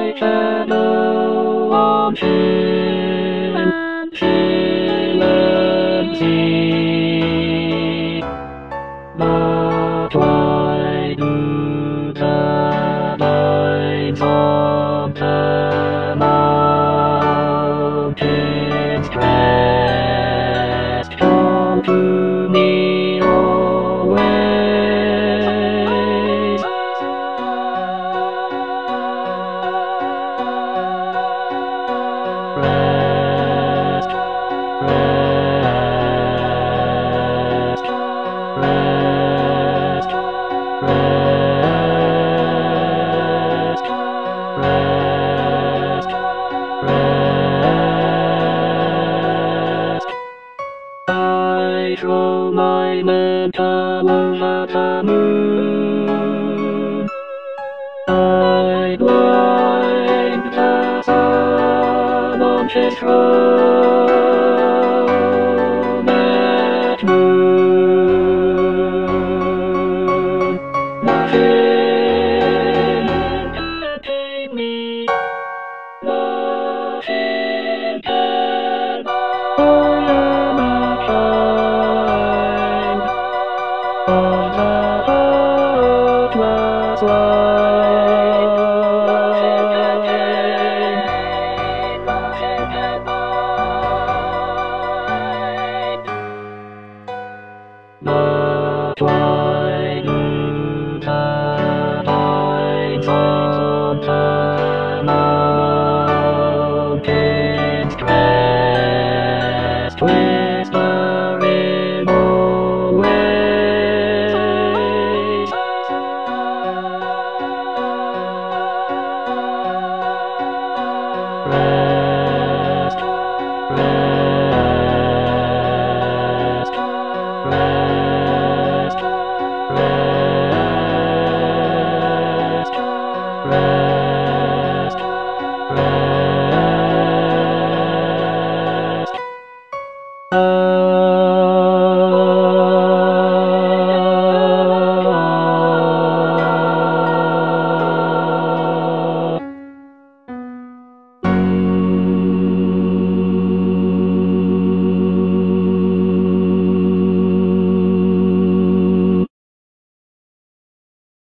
my shadow on hill and sea. But why do the vines on the mountains crest come to me always? Rest, rest, rest, rest, rest, rest. I throw my mantle over the moon. I blind the sun on his throne.